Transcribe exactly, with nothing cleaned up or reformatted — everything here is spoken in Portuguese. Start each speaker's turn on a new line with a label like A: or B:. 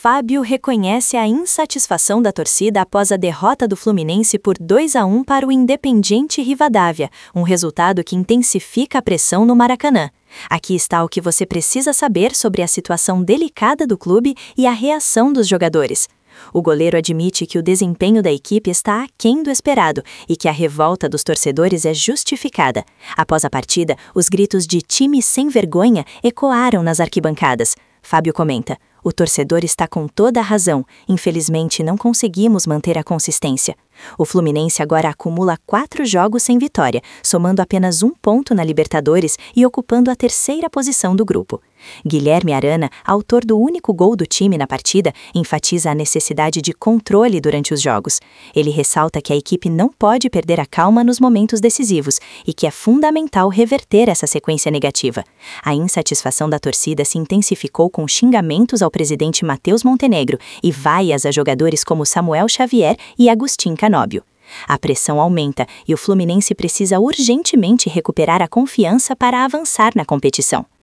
A: Fábio reconhece a insatisfação da torcida após a derrota do Fluminense por dois a um para o Independiente Rivadavia, um resultado que intensifica a pressão no Maracanã. Aqui está o que você precisa saber sobre a situação delicada do clube e a reação dos jogadores. O goleiro admite que o desempenho da equipe está aquém do esperado e que a revolta dos torcedores é justificada. Após a partida, os gritos de "time sem vergonha" ecoaram nas arquibancadas. Fábio comenta: "O torcedor está com toda a razão, infelizmente não conseguimos manter a consistência." O Fluminense agora acumula quatro jogos sem vitória, somando apenas um ponto na Libertadores e ocupando a terceira posição do grupo. Guilherme Arana, autor do único gol do time na partida, enfatiza a necessidade de controle durante os jogos. Ele ressalta que a equipe não pode perder a calma nos momentos decisivos e que é fundamental reverter essa sequência negativa. A insatisfação da torcida se intensificou com xingamentos ao presidente Matheus Montenegro e vaias a jogadores como Samuel Xavier e Agustín Canóbio. A pressão aumenta e o Fluminense precisa urgentemente recuperar a confiança para avançar na competição.